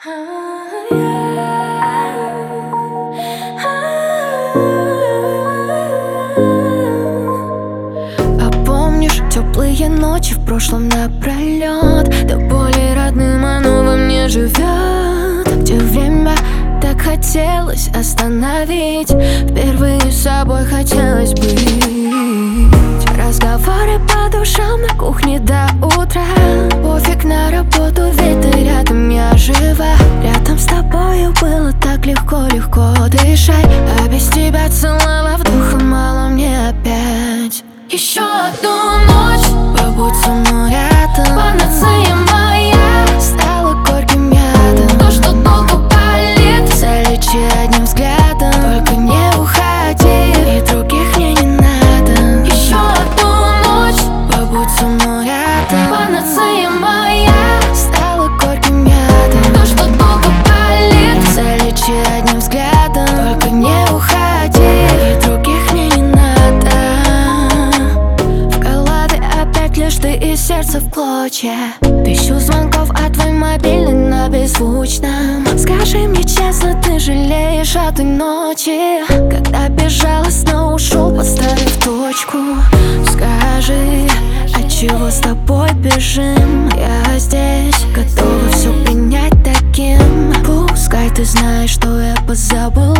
А помнишь теплые ночи в прошлом напролет? До боли родным оно во мне живет. Где время так хотелось остановить, впервые с собой хотелось быть. Разговоры по душам на кухне до утра. Пофиг на работу, ведь ты рядом, я жива. Рядом с тобою было так легко дышать. А без тебя целого вдоха мало мне опять. Еще одну ночь побудь со мной рядом. Панацея моя стала горьким ядом. То, что долго болит, залечи одним взглядом. Только не уходи, и других мне не надо. Еще одну ночь побудь со мной рядом. Панацея моя стала горьким ядом. То, что долго болит, залечи одним взглядом. Только не уходи, и других мне не надо. Лишь ты и сердце в клочья. Тысячу звонков, а твой мобильный на беззвучном. Скажи мне честно, ты жалеешь о той ночи, когда безжалостно ушел, поставив точку? Скажи, отчего с тобой бежим? Я здесь, готова все принять таким. Пускай ты знаешь, что я позабыл